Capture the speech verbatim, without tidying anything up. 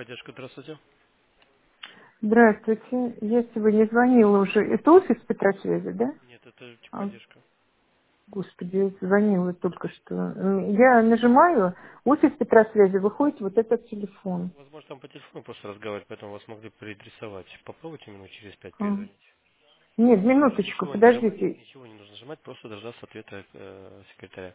Техподдержка, здравствуйте. Здравствуйте. Я сегодня звонила уже. Это офис Петросвязи, да? Нет, это А, техподдержка. господи, я звонила только что. М, Я нажимаю, офис Петросвязи, выходит вот этот телефон. Возможно, там по телефону просто разговаривать, поэтому вас могли переадресовать. Попробуйте минут через пять А. перезвонить. Нет, Больше минуточку, ничего не нажимать, подождите. ничего не нужно нажимать, просто дождаться ответа э, секретаря.